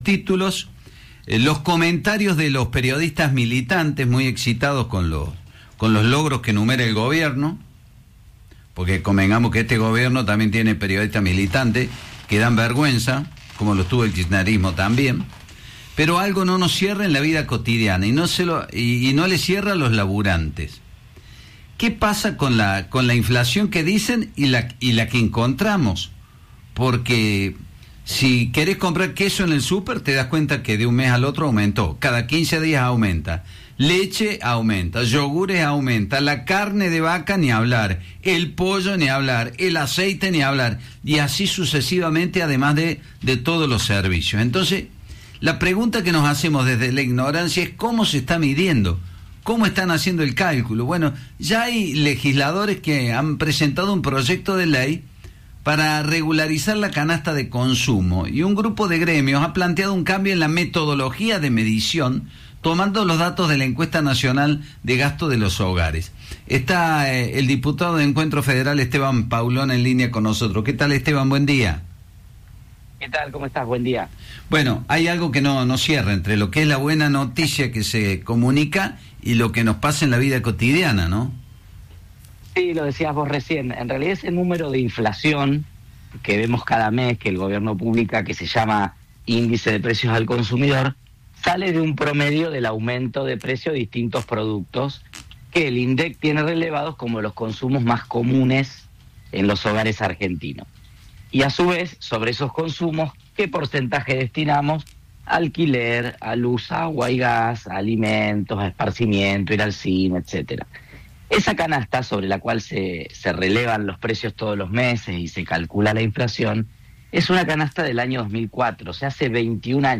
títulos, los comentarios de los periodistas militantes muy excitados con los logros que enumera el gobierno, porque convengamos que este gobierno también tiene periodistas militantes que dan vergüenza, como lo tuvo el kirchnerismo también, pero algo no nos cierra en la vida cotidiana y no le cierra a los laburantes. ¿Qué pasa con la inflación que dicen y la que encontramos? Porque si querés comprar queso en el súper, te das cuenta que de un mes al otro aumentó. Cada 15 días aumenta. Leche aumenta, yogures aumenta, la carne de vaca ni hablar, el pollo ni hablar, el aceite ni hablar, y así sucesivamente, además de todos los servicios. Entonces, la pregunta que nos hacemos desde la ignorancia es ¿cómo se está midiendo? ¿Cómo están haciendo el cálculo? Bueno, ya hay legisladores que han presentado un proyecto de ley para regularizar la canasta de consumo, y un grupo de gremios ha planteado un cambio en la metodología de medición, tomando los datos de la encuesta nacional de gasto de los hogares. Está el diputado de Encuentro Federal, Esteban Paulón, en línea con nosotros. ¿Qué tal, Esteban? Buen día. ¿Qué tal? ¿Cómo estás? Buen día. Bueno, hay algo que no cierra entre lo que es la buena noticia que se comunica y lo que nos pasa en la vida cotidiana, ¿no? Sí, lo decías vos recién. En realidad ese número de inflación que vemos cada mes que el gobierno publica, que se llama Índice de Precios al Consumidor, sale de un promedio del aumento de precio de distintos productos que el INDEC tiene relevados como los consumos más comunes en los hogares argentinos. Y a su vez, sobre esos consumos, ¿qué porcentaje destinamos? Alquiler, a luz, agua y gas, a alimentos, a esparcimiento, ir al cine, etcétera. Esa canasta sobre la cual se relevan los precios todos los meses y se calcula la inflación, es una canasta del año 2004, o sea, hace 21 años.